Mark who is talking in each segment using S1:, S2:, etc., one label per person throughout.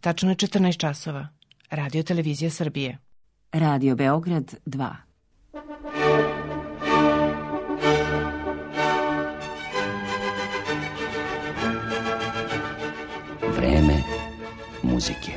S1: Tačno je 14 časova. Radio Televizija Srbije.
S2: Radio Beograd 2.
S3: Vreme muzike.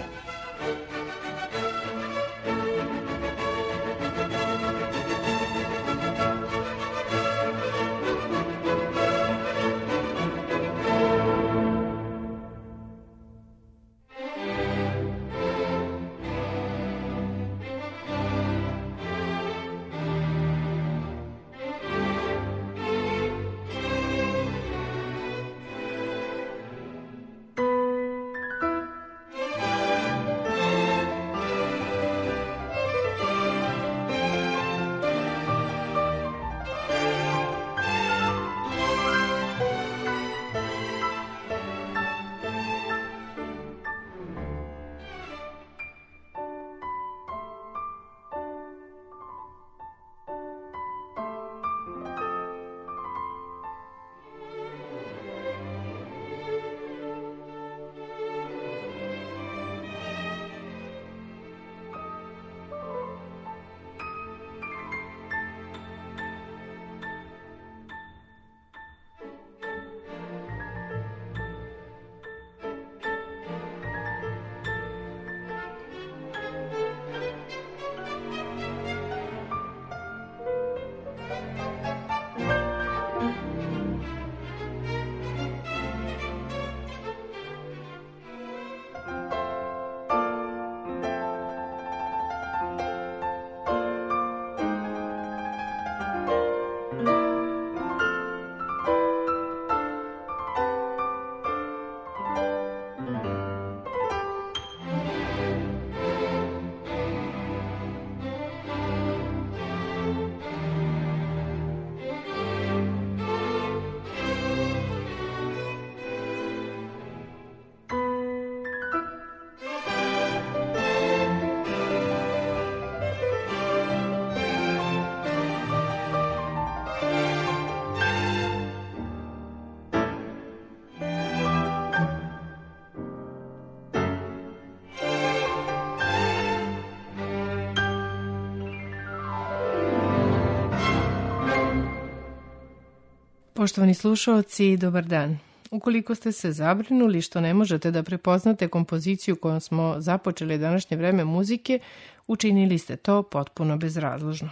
S1: Poštovani slušaoci, dobar dan. Ukoliko ste se zabrinuli što ne možete da prepoznate kompoziciju kojom smo započeli današnje vreme muzike, učinili ste to potpuno bezrazložno.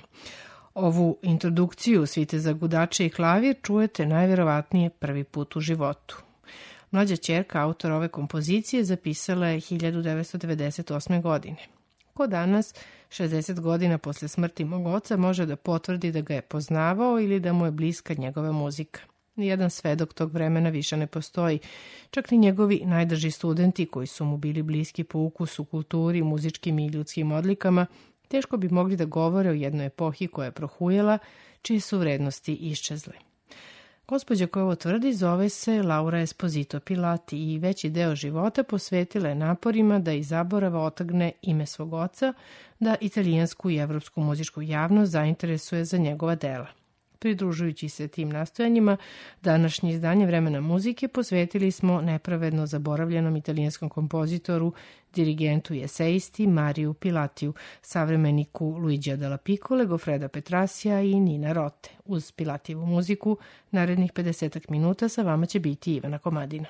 S1: Ovu introdukciju svite za gudače i klavir čujete najverovatnije prvi put u životu. Mlađa ćerka autora ove kompozicije zapisala je 1998. godine. Ko danas, 60 godina posle smrti mog oca, može da potvrdi da ga je poznavao ili da mu je bliska njegova muzika. Nijedan svedok tog vremena više ne postoji, čak ni njegovi najdrži studenti koji su mu bili bliski po ukusu, kulturi, muzičkim i ljudskim odlikama, teško bi mogli da govore o jednoj epohi koja je prohujela, čije su vrednosti iščezle. Gospođa koja ovo tvrdi zove se Laura Esposito Pilati i veći deo života posvetila je naporima da iz zaborava otrgne ime svog oca, da italijansku i evropsku muzičku javnost zainteresuje za njegova dela. Pridružujući se tim nastojanjima, današnje izdanje Vremena muzike posvetili smo nepravedno zaboravljenom italijanskom kompozitoru, dirigentu i eseisti Mariju Pilatiju, savremeniku Luigija della Piccole, Gofreda Petrasija i Nina Rote. Uz Pilatijevu muziku, narednih 50 minuta sa vama će biti Ivana Komadina.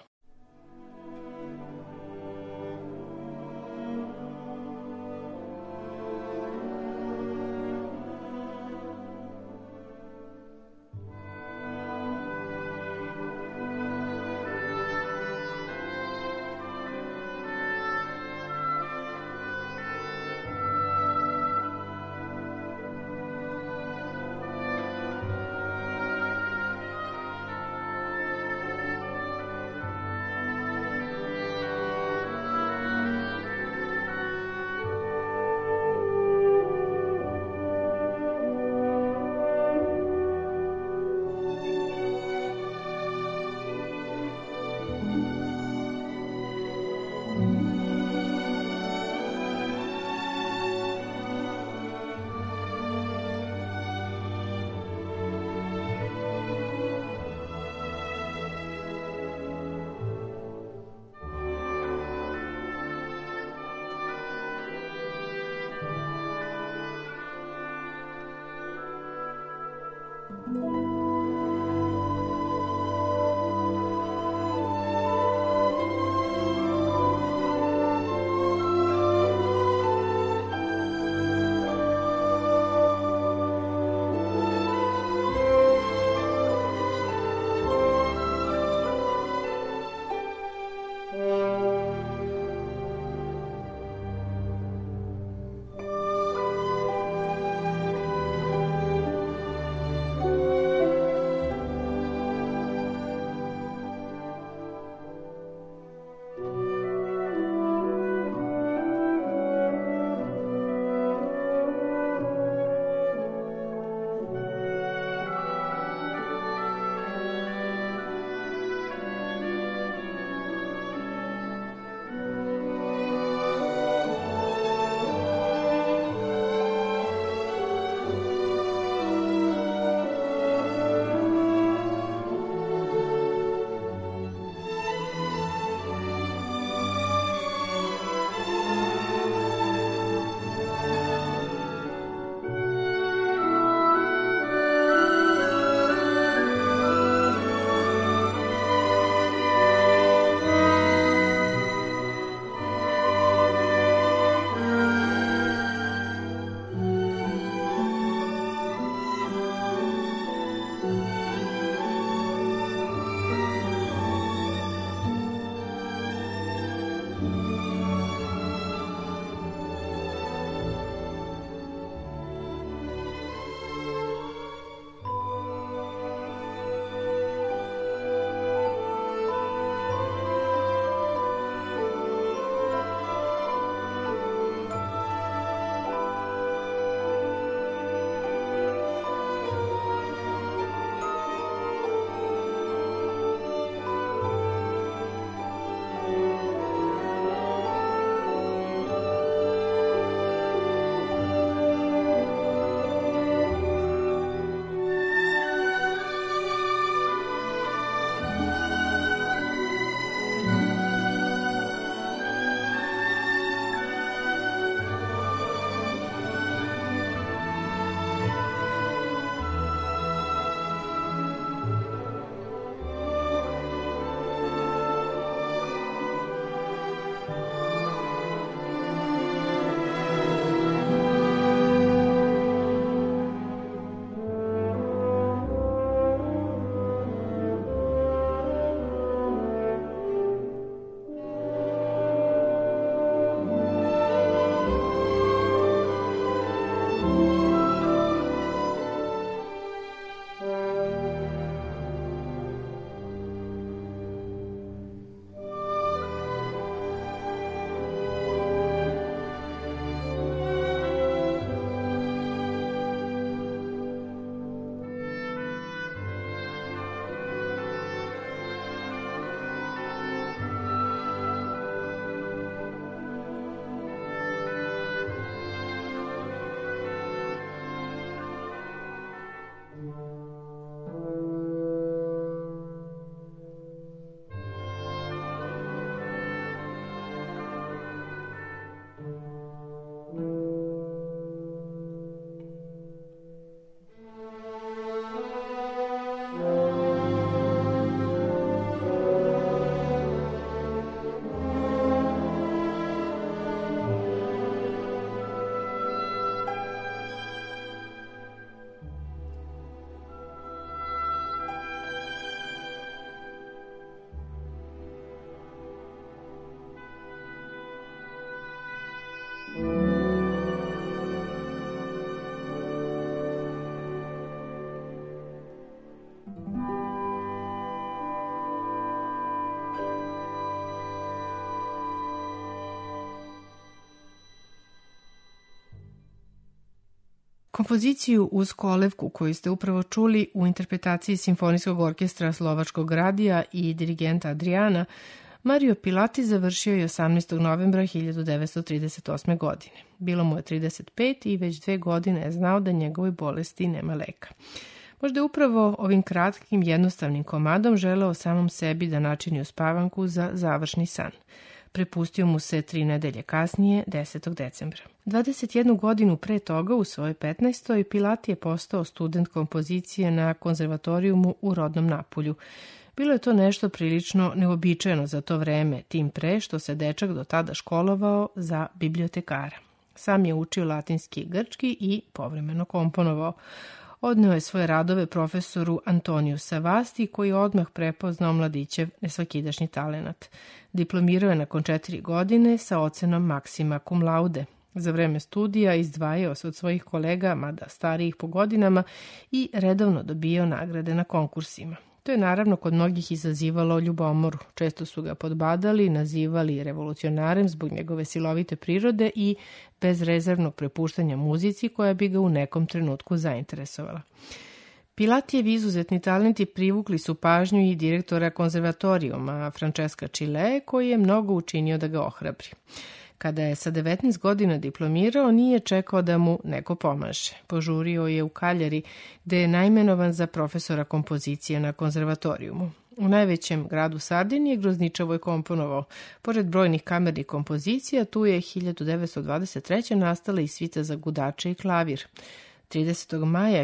S1: Kompoziciju uz kolevku koju ste upravo čuli u interpretaciji Simfonijskog orkestra Slovačkog radija i dirigenta Adriana, Mario Pilati završio je 18. novembra 1938. godine. Bilo mu je 35 i već 2 godine je znao da njegovoj bolesti nema leka. Možda je upravo ovim kratkim, jednostavnim komadom želeo samom sebi da načini uspavanku za završni san. Prepustio mu se 3 nedelje kasnije, 10. decembra. 21 godinu pre toga, u svojoj 15. Pilati je postao student kompozicije na konzervatorijumu u rodnom Napulju. Bilo je to nešto prilično neobičajeno za to vreme, tim pre što se dečak do tada školovao za bibliotekara. Sam je učio latinski i grčki i povremeno komponovao. Odneo je svoje radove profesoru Antoniju Savasti, koji je odmah prepoznao mladićev nesvakidašnji talenat. Diplomirao je nakon 4 godine sa ocenom maksima cum laude. Za vreme studija izdvajao se od svojih kolega, mada starijih po godinama, i redovno dobijao nagrade na konkursima. To je naravno kod mnogih izazivalo ljubomoru. Često su ga podbadali, nazivali revolucionarem zbog njegove silovite prirode i bezrezervnog prepuštanja muzici koja bi ga u nekom trenutku zainteresovala. Pilatijevi izuzetni talenti privukli su pažnju i direktora konzervatorijuma Francesca Chile, koji je mnogo učinio da ga ohrabri. Kada je sa 19 godina diplomirao, nije čekao da mu neko pomaže. Požurio je u Kaljari, gde je najmenovan za profesora kompozicije na konzervatorijumu. U najvećem gradu Sardinije Grozničevo je komponovao. Pored brojnih kamernih kompozicija, tu je 1923. nastala i svita za gudače i klavir. 30. maja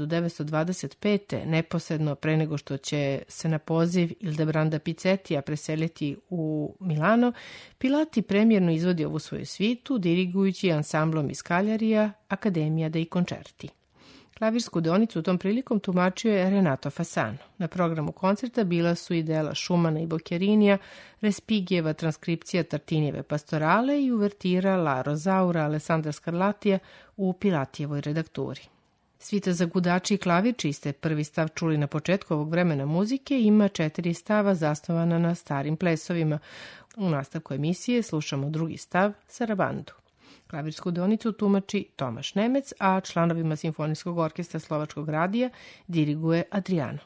S1: 1925. neposredno pre nego što će se na poziv Ildebranda Piccettija preseliti u Milano, Pilati premjerno izvodi ovu svoju svitu, dirigujući ansamblom iz Kaljarija Akademija dei Concerti. Klavirsku deonicu u tom prilikom tumačio je Renato Fasano. Na programu koncerta bila su i dela Šumana i Boccherinija, Respigijeva transkripcija Tartinijeve pastorale i uvertira La Rosaura Alessandra Scarlattija u Pilatijevoj redakturi. Svita za gudači i klavir, čiji ste prvi stav čuli na početku ovog vremena muzike, ima 4 stava zasnovana na starim plesovima. U nastavku emisije slušamo drugi stav, Sarabandu. Klavirsku deonicu tumači Tomaš Nemec, a članovima Simfonijskog orkestra Slovačkog radija diriguje Adriano.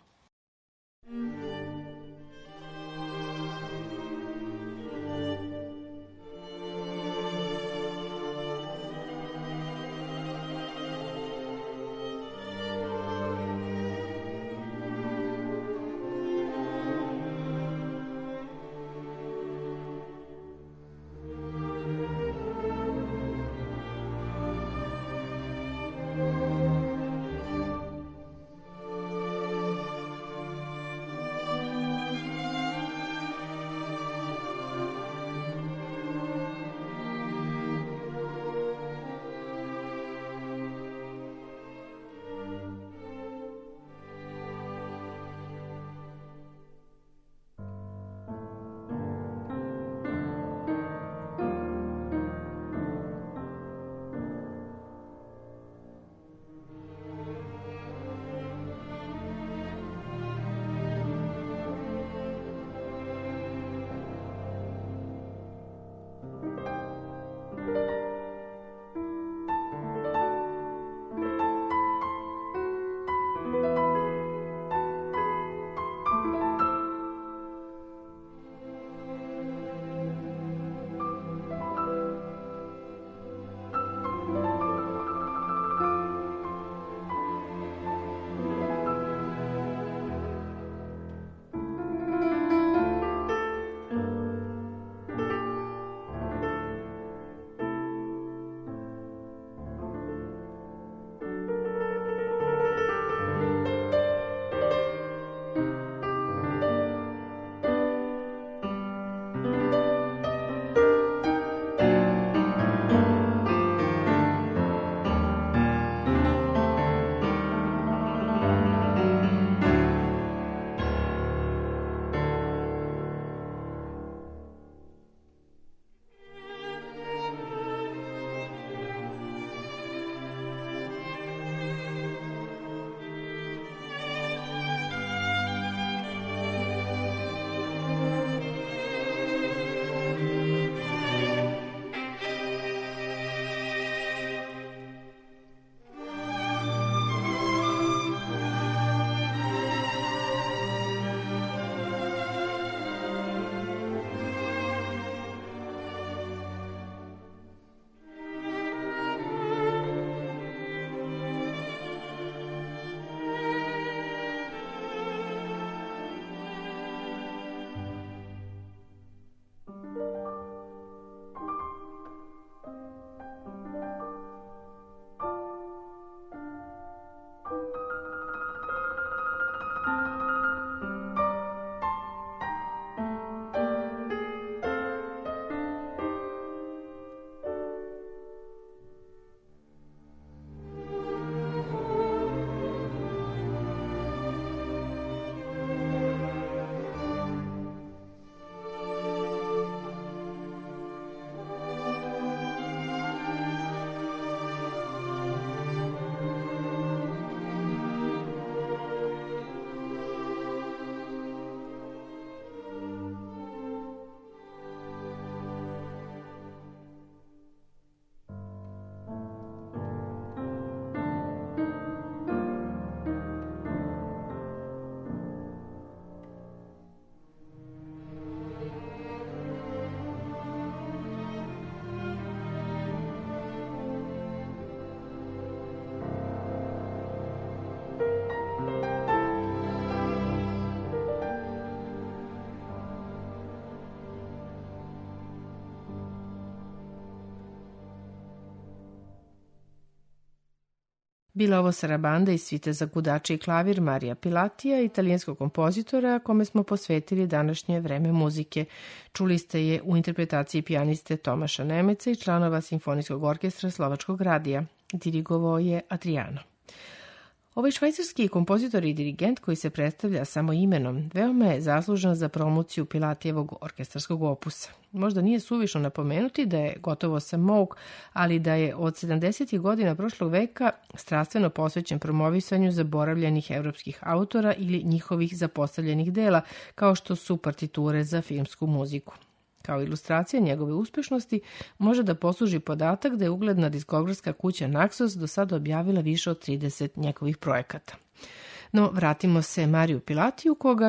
S1: Bila ovo sarabanda iz svite za gudače i klavir Marija Pilatija, italijanskog kompozitora kome smo posvetili današnje vreme muzike. Čuli ste je u interpretaciji pijaniste Tomaša Nemeca i članova Simfonijskog orkestra Slovačkog radija. Dirigovao je Adriano. Ovaj švajcarski kompozitor i dirigent koji se predstavlja samo imenom veoma je zaslužan za promociju Pilatijevog orkestarskog opusa. Možda nije suvišno napomenuti da je gotovo samouk, ali da je od 70. godina prošlog veka strastveno posvećen promovisanju zaboravljenih evropskih autora ili njihovih zapostavljenih dela, kao što su partiture za filmsku muziku. Kao ilustracija njegove uspešnosti može da posluži podatak da je ugledna diskografska kuća Naxos do sada objavila više od 30 njegovih projekata. No, vratimo se Mariju Pilatiju, koga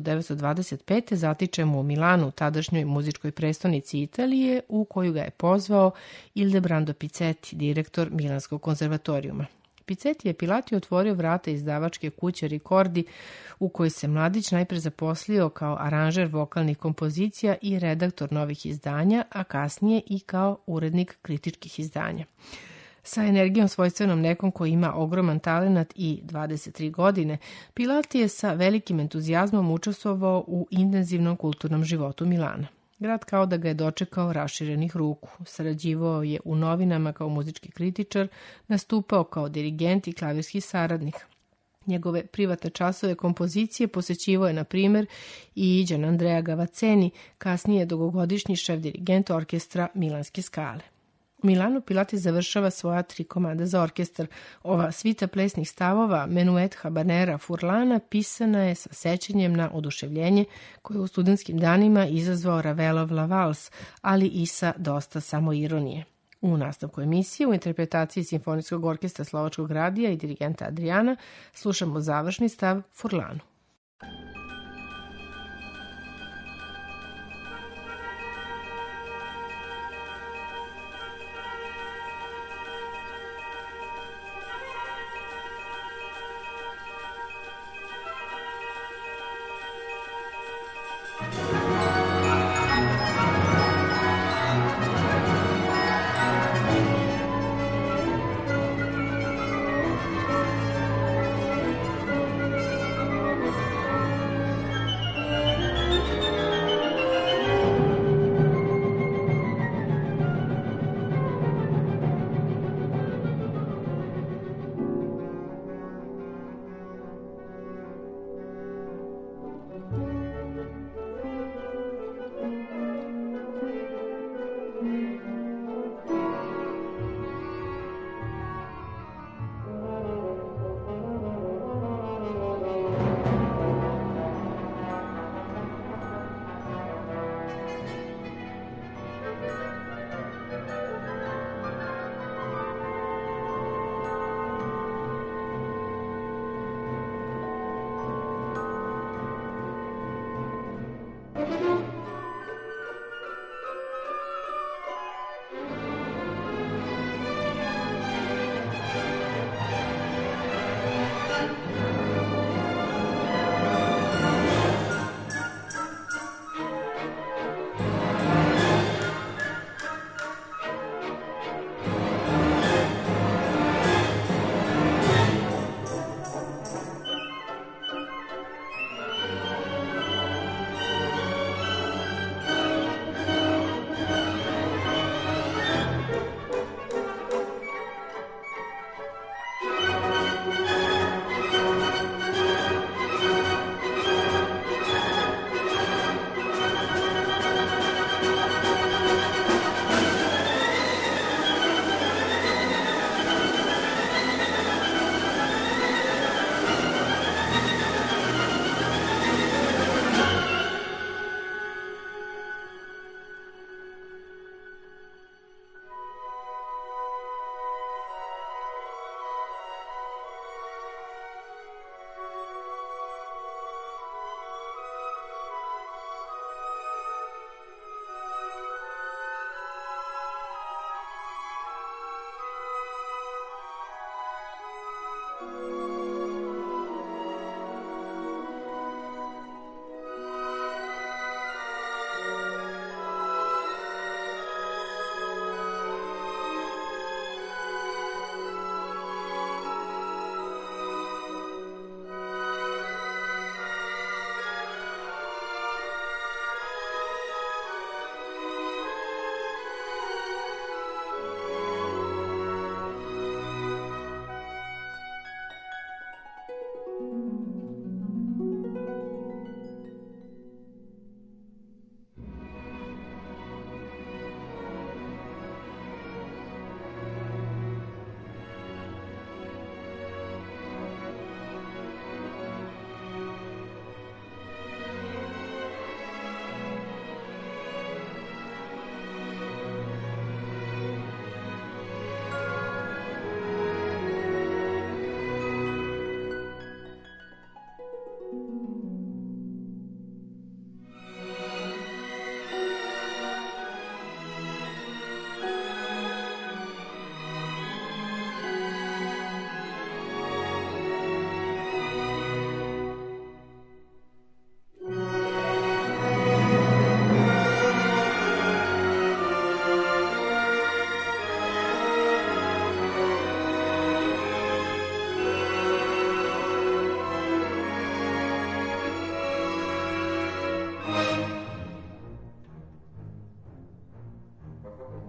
S1: 1925. zatičemo u Milanu, tadašnjoj muzičkoj prestonici Italije, u koju ga je pozvao Ildebrando Pizzetti, direktor Milanskog konzervatorijuma. Pizzetti je Pilati otvorio vrata izdavačke kuće Ricordi, u kojoj se mladić najpre zaposlio kao aranžer vokalnih kompozicija i redaktor novih izdanja, a kasnije i kao urednik kritičkih izdanja. Sa energijom svojstvenom nekom koji ima ogroman talenat i 23 godine, Pilati je sa velikim entuzijazmom učestvovao u intenzivnom kulturnom životu Milana. Grad kao da ga je dočekao raširenih ruku. Sarađivao je u novinama kao muzički kritičar, nastupao kao dirigent i klavirski saradnik. Njegove privatne časove kompozicije posećivao je, na primjer, i Gian Andrea Gavazzeni, kasnije dugogodišnji šef dirigent orkestra Milanske Skale. U Milanu Pilati završava svoja 3 komada za orkestar. Ova svita plesnih stavova, Menuet Habanera Furlana, pisana je sa sećanjem na oduševljenje koje je u studentskim danima izazvao Ravelov La Vals, ali i sa dosta samoironije. U nastavku emisije, u interpretaciji Simfonijskog orkestra Slovačkog radija i dirigenta Adriana, slušamo završni stav Furlanu.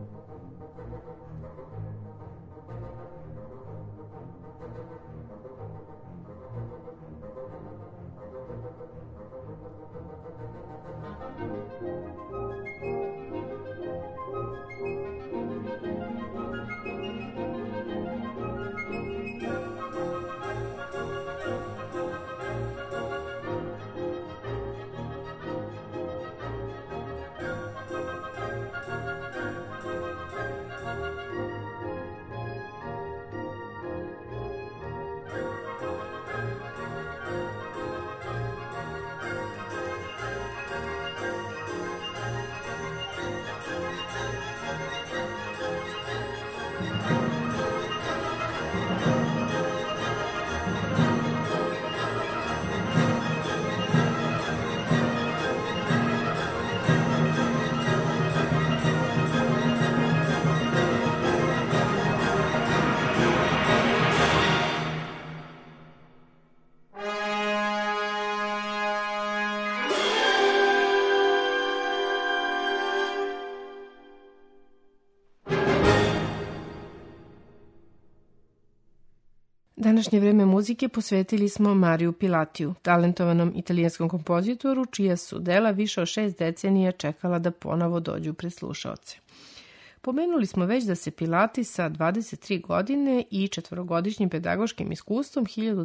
S1: Današnje vreme muzike posvetili smo Mariju Pilatiju, talentovanom italijanskom kompozitoru, čija su dela više od 6 decenija čekala da ponovo dođu pred slušaoce. Pomenuli smo već da se Pilati sa 23 godine i 4-godišnjim pedagoškim iskustvom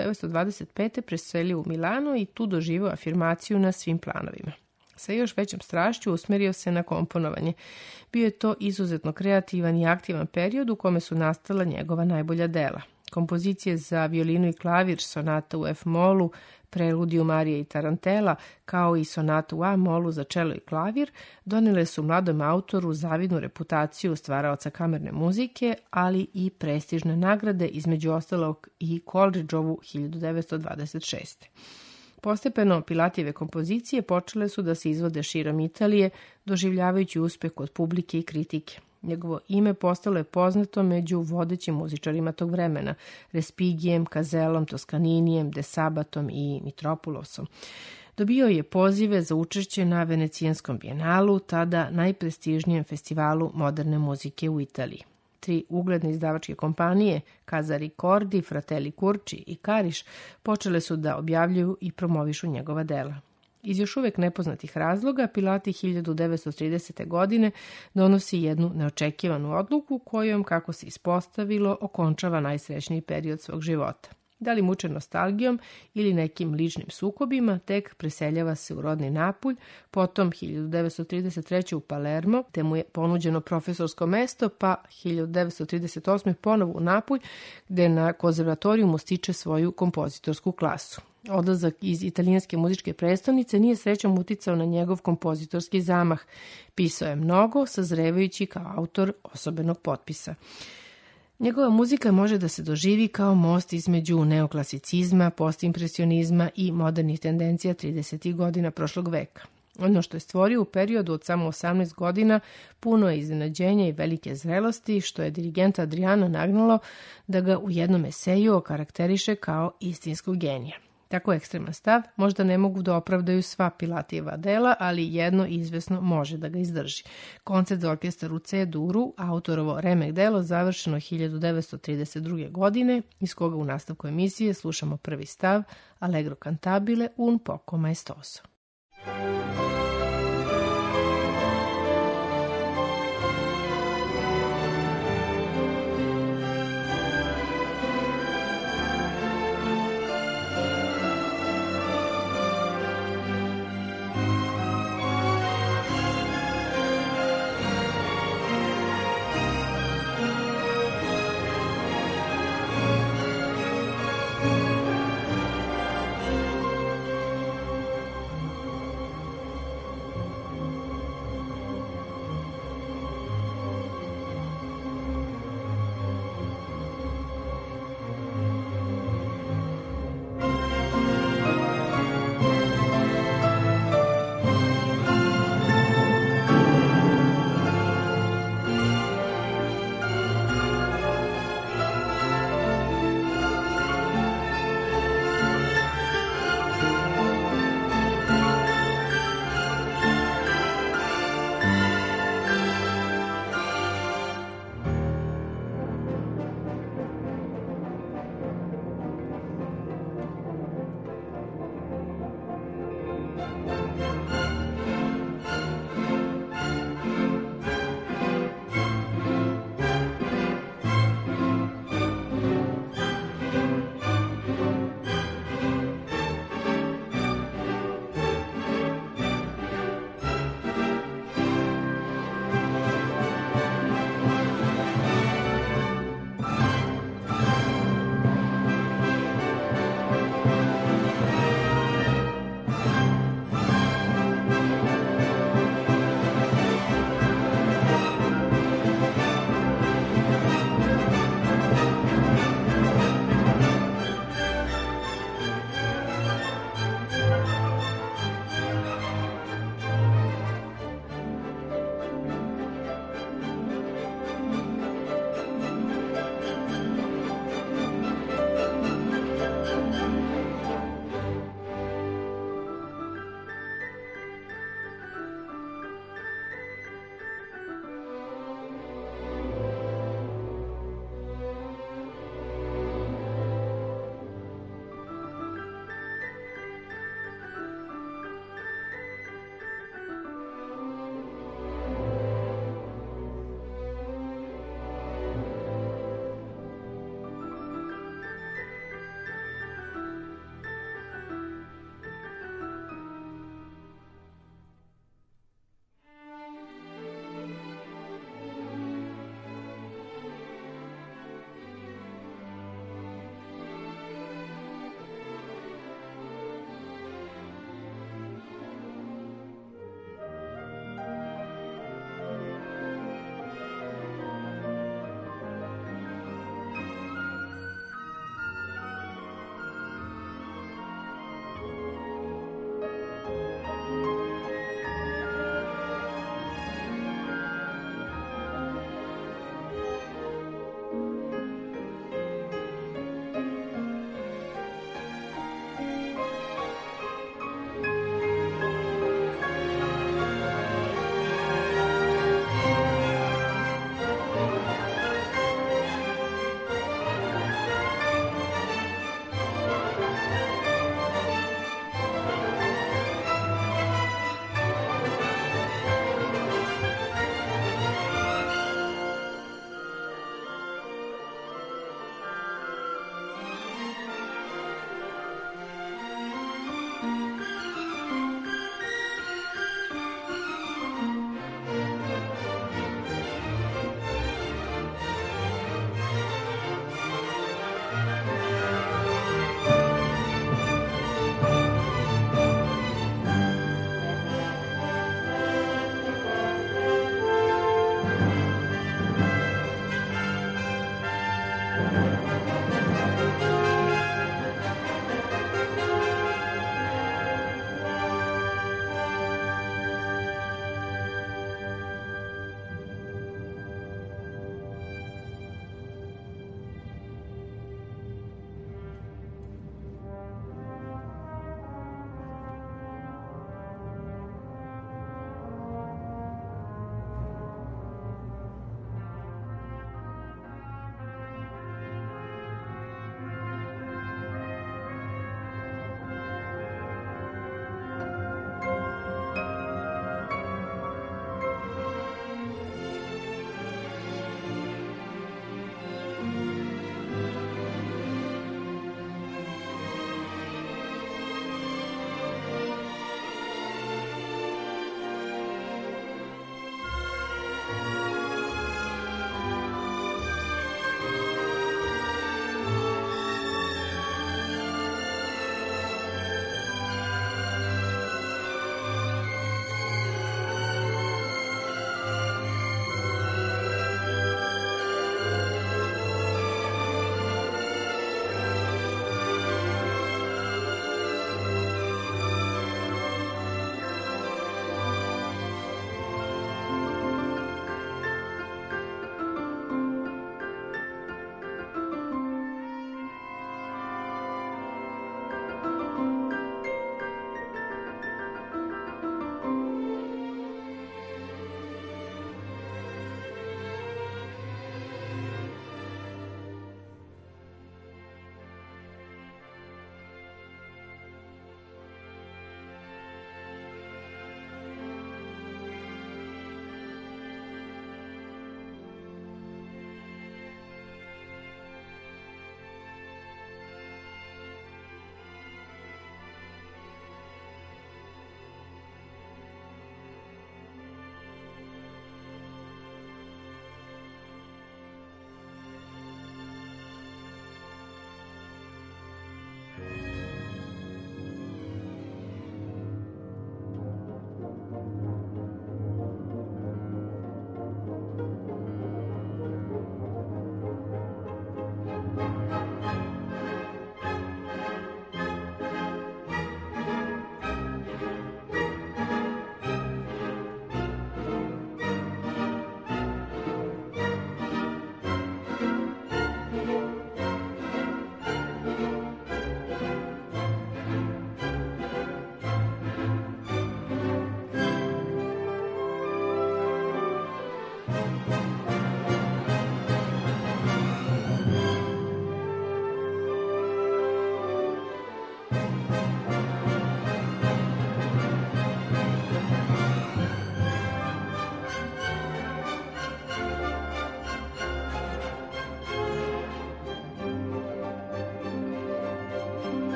S1: 1925. preselio u Milano i tu doživio afirmaciju na svim planovima. Sa još većom strašću usmerio se na komponovanje. Bio je to izuzetno kreativan i aktivan period u kome su nastala njegova najbolja dela. Kompozicije za violinu i klavir, sonata u F-molu, preludiju Marije i Tarantela, kao i sonata u A-molu za čelo i klavir, donele su mladom autoru zavidnu reputaciju stvaraoca kamerne muzike, ali i prestižne nagrade, između ostalog i Coleridgeovu 1926. Postepeno Pilatijeve kompozicije počele su da se izvode širom Italije, doživljavajući uspeh kod publike i kritike. Njegovo ime postalo je poznato među vodećim muzičarima tog vremena, Respigijem, Cazelom, Toscaninijem, De Sabatom i Mitropulosom. Dobio je pozive za učešće na Venecijanskom bijenalu, tada najprestižnijem festivalu moderne muzike u Italiji. 3 ugledne izdavačke kompanije, Casa Ricordi, Fratelli Curci i Kariš, počele su da objavljuju i promovišu njegova dela. Iz još uvek nepoznatih razloga, Pilati 1930. godine donosi jednu neočekivanu odluku kojom, kako se ispostavilo, okončava najsrećniji period svog života. Da li mučen nostalgijom ili nekim ličnim sukobima, tek preseljava se u rodni Napulj, potom 1933. u Palermo, te mu je ponuđeno profesorsko mesto, pa 1938. ponovo u Napulj, gde na konzervatorijumu stiče svoju kompozitorsku klasu. Odlazak iz italijanske muzičke prestonice nije srećom uticao na njegov kompozitorski zamah. Pisao je mnogo, sazrevajući kao autor osobenog potpisa. Njegova muzika može da se doživi kao most između neoklasicizma, postimpresionizma i modernih tendencija 30. godina prošlog veka. Ono što je stvorio u periodu od samo 18 godina puno je iznenađenja i velike zrelosti, što je dirigenta Adriana nagnalo da ga u jednom eseju okarakteriše kao istinskog genija. Tako ekstreman stav možda ne mogu da opravdaju sva Pilatijeva dela, ali jedno izvesno može da ga izdrži. Koncert za orkestar u C-duru, autorovo remek delo, završeno 1932. godine, iz koga u nastavku emisije slušamo prvi stav Allegro cantabile un poco maestoso.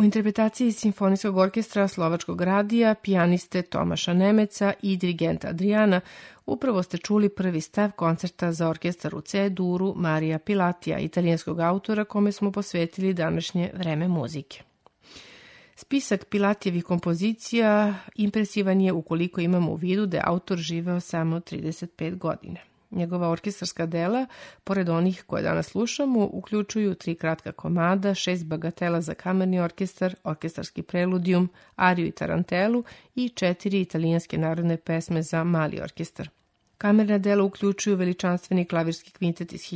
S1: U interpretaciji Simfonijskog orkestra Slovačkog radija, pijaniste Tomaša Nemeca i dirigenta Adriana upravo ste čuli prvi stav koncerta za orkestar u C-duru Marija Pilatija, italijanskog autora kome smo posvetili današnje vreme muzike. Spisak Pilatijevih kompozicija impresivan je ukoliko imamo u vidu da je autor živeo samo 35 godina. Njegova orkestarska dela, pored onih koje danas slušamo, uključuju 3 kratka komada, 6 bagatela za kamerni orkestar, orkestarski preludijum, ariju i tarantelu i 4 italijanske narodne pesme za mali orkestar. Kamerna dela uključuju veličanstveni klavirski kvintet iz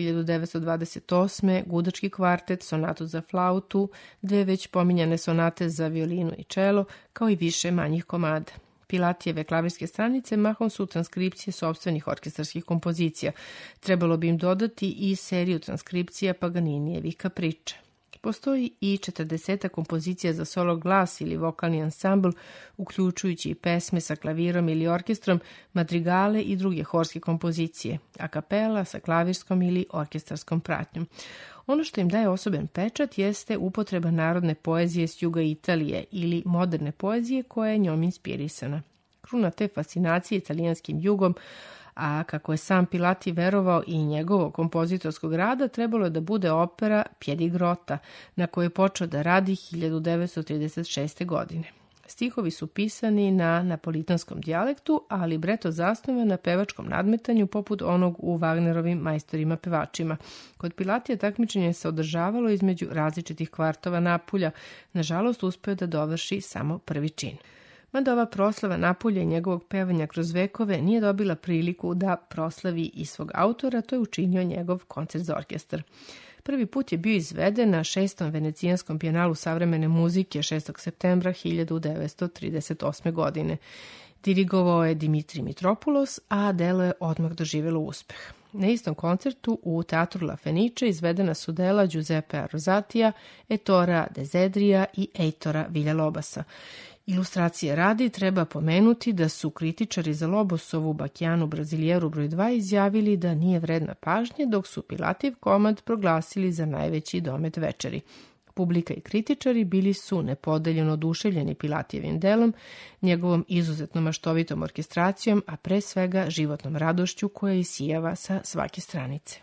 S1: 1928. gudački kvartet, sonatu za flautu, 2 već pominjane sonate za violinu i čelo, kao i više manjih komada. Pilatijeve klavirske stranice mahom su transkripcije sopstvenih orkestarskih kompozicija. Trebalo bi im dodati i seriju transkripcija Paganinijevih kapriča. Postoji i 40 kompozicija za solo glas ili vokalni ansambl, uključujući i pesme sa klavirom ili orkestrom, madrigale i druge horske kompozicije, a kapela sa klavirskom ili orkestarskom pratnjom. Ono što im daje osoben pečat jeste upotreba narodne poezije s juga Italije ili moderne poezije koja je njom inspirisana. Kruna te fascinacije italijanskim jugom, a kako je sam Pilati verovao i njegovog kompozitorskog rada, trebalo je da bude opera Piedigrotta, na kojoj je počeo da radi 1936. godine. Stihovi su pisani na napolitanskom dijalektu, a libreto zasnovan na pevačkom nadmetanju poput onog u Wagnerovim majstorima pevačima. Kod Pilatija takmičenje se održavalo između različitih kvartova Napulja. Nažalost, uspeo da dovrši samo prvi čin. Mada ova proslava Napulja i njegovog pevanja kroz vekove nije dobila priliku da proslavi i svog autora, to je učinio njegov koncert za orkestar. Prvi put je bio izveden na 6. Venecijanskom bijenalu savremene muzike 6. septembra 1938. godine. Dirigovao je Dimitri Mitropoulos, a delo je odmah doživjelo uspeh. Na istom koncertu u Teatru La Fenice izvedena su dela Giuseppea Rosatija, Ettore Desidderia i Eitora Villalobasa. Ilustracije radi treba pomenuti da su kritičari za Lobosovu Bachianu Brazilijeru broj 2 izjavili da nije vredna pažnje, dok su Pilatijev komad proglasili za najveći domet večeri. Publika i kritičari bili su nepodeljeno oduševljeni Pilatijevim delom, njegovom izuzetno maštovitom orkestracijom, a pre svega životnom radošću koja isijava sa svake stranice.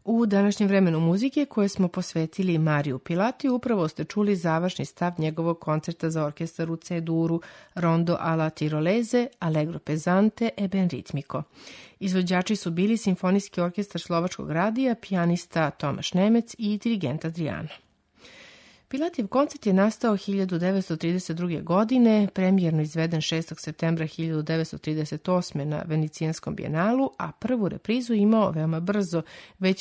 S1: U današnjem vremenu muzike koje smo posvetili Mariju Pilatiju upravo ste čuli završni stav njegovog koncerta za orkestar u C-duru Rondo alla Tirolese, Allegro pesante e ben ritmico. Izvođači su bili Simfonijski orkestar Slovačkog radija, pijanista Tomaš Nemec i dirigent Adriano. Pilatijev koncert je nastao 1932. godine, premijerno izveden 6. septembra 1938. na Venecijanskom bijenalu, a prvu reprizu imao veoma brzo, već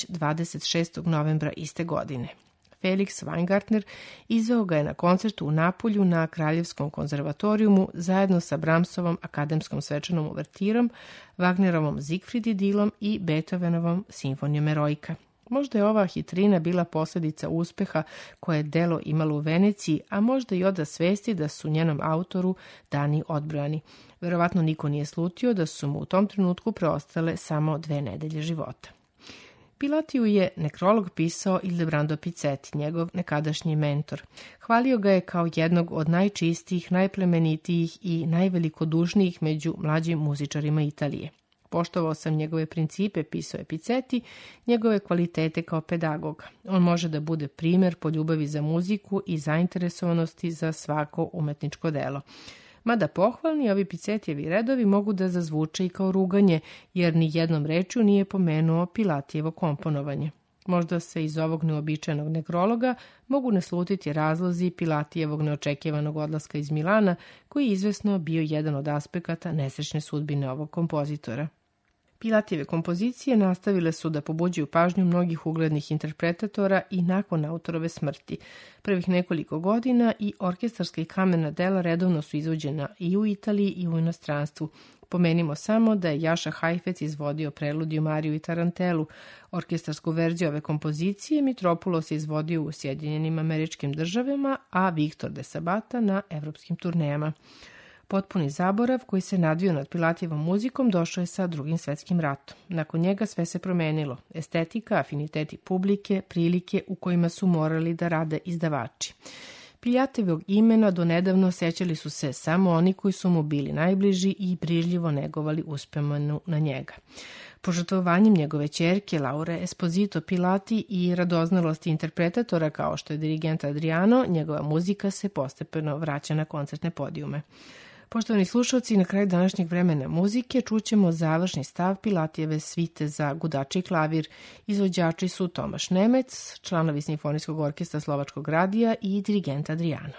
S1: 26. novembra iste godine. Felix Weingartner izveo ga je na koncertu u Napolju na Kraljevskom konzervatorijumu zajedno sa Brahmsovom akademskom svečanom uvertirom, Wagnerovom Siegfriedidilom i Beethovenovom Simfonijom Erojka. Možda je ova hitrina bila posljedica uspeha koje je delo imalo u Veneciji, a možda i oda svesti da su njenom autoru dani odbrojani. Verovatno niko nije slutio da su mu u tom trenutku preostale samo 2 nedelje života. Pilatiju je nekrolog pisao Ildebrando Pizzetti, njegov nekadašnji mentor. Hvalio ga je kao jednog od najčistijih, najplemenitijih i najvelikodušnijih među mlađim muzičarima Italije. Poštovao sam njegove principe, pisao je Pizzetti, njegove kvalitete kao pedagoga. On može da bude primjer po ljubavi za muziku i zainteresovanosti za svako umetničko delo. Mada pohvalni, ovi Pizzettijevi redovi mogu da zazvuče i kao ruganje, jer ni jednom rečju nije pomenuo Pilatijevo komponovanje. Možda se iz ovog neobičajenog nekrologa mogu naslutiti razlozi Pilatijevog neočekivanog odlaska iz Milana, koji je izvesno bio jedan od aspekata nesrećne sudbine ovog kompozitora. Pilatijeve kompozicije nastavile su da pobuđuju pažnju mnogih uglednih interpretatora i nakon autorove smrti. Prvih nekoliko godina i orkestarska i kamerna dela redovno su izvođena i u Italiji i u inostranstvu. Pomenimo samo da je Jaša Hajfec izvodio preludiju Mariju i Tarantelu. Orkestarsku verziju ove kompozicije Mitropulos je izvodio u Sjedinjenim Američkim Državama, a Viktor de Sabata na evropskim turnejama. Potpuni zaborav koji se nadvio nad Pilatijevom muzikom došao je sa Drugim svetskim ratom. Nakon njega sve se promenilo. Estetika, afiniteti publike, prilike u kojima su morali da rade izdavači. Pilatijevog imena donedavno sećali su se samo oni koji su mu bili najbliži i brižljivo negovali uspomenu na njega. Požrtvovanjem njegove ćerke Laure Esposito Pilati i radoznalosti interpretatora kao što je dirigent Adriano, njegova muzika se postepeno vraća na koncertne podijume. Poštovani slušalci, na kraju današnjeg vremena muzike čućemo završni stav Pilatijeve svite za gudači i klavir. Izvođači su Tomaš Nemec, članovi Simfonijskog orkestra Slovačkog radija i dirigent Adriano.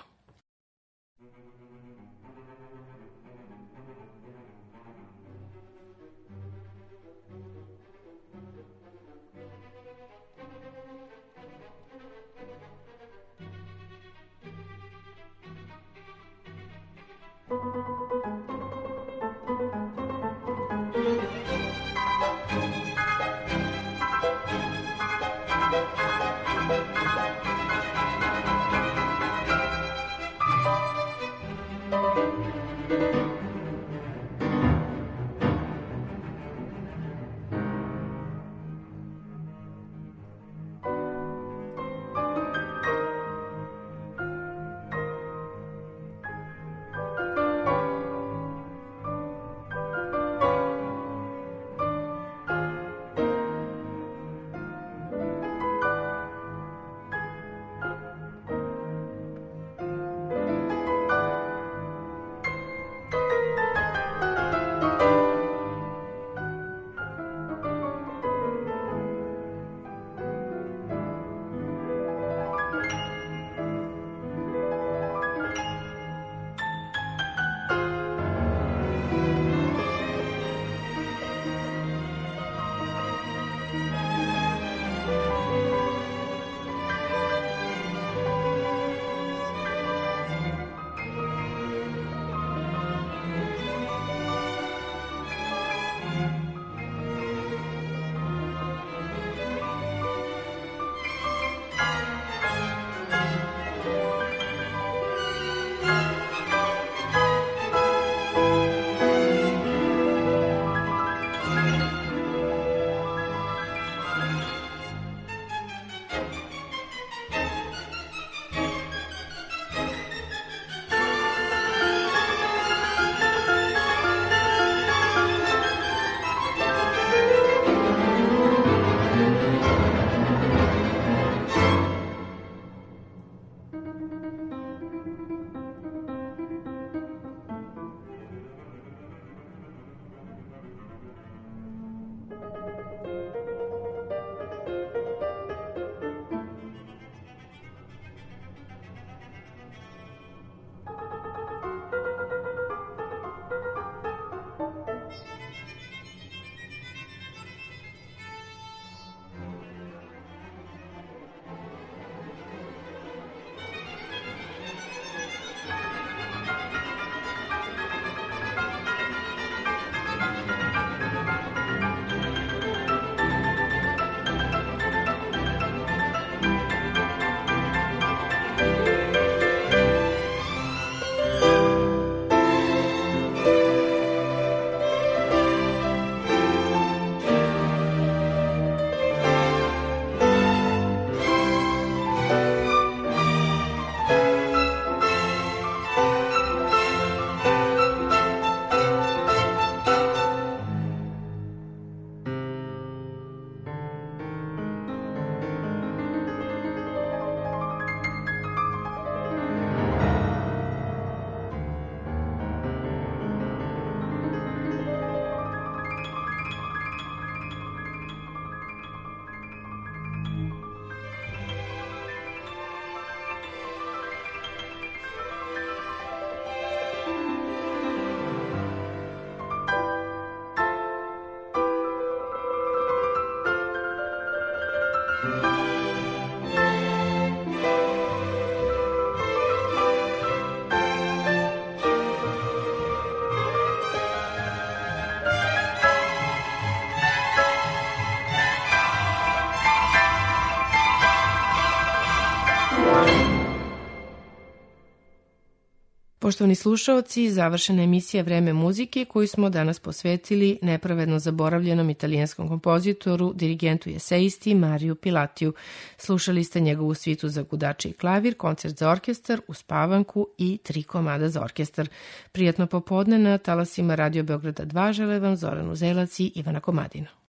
S1: Poštovani slušaoci, završena emisija Vreme muzike koju smo danas posvetili nepravedno zaboravljenom italijanskom kompozitoru, dirigentu i esejisti Mariju Pilatiju. Slušali ste njegovu svitu za gudače i klavir, koncert za orkestar, uspavanku i 3 komada za orkestar. Prijatno popodne na talasima Radio Beograda 2 žele vam Zoran Uzelac i Ivana Komadina.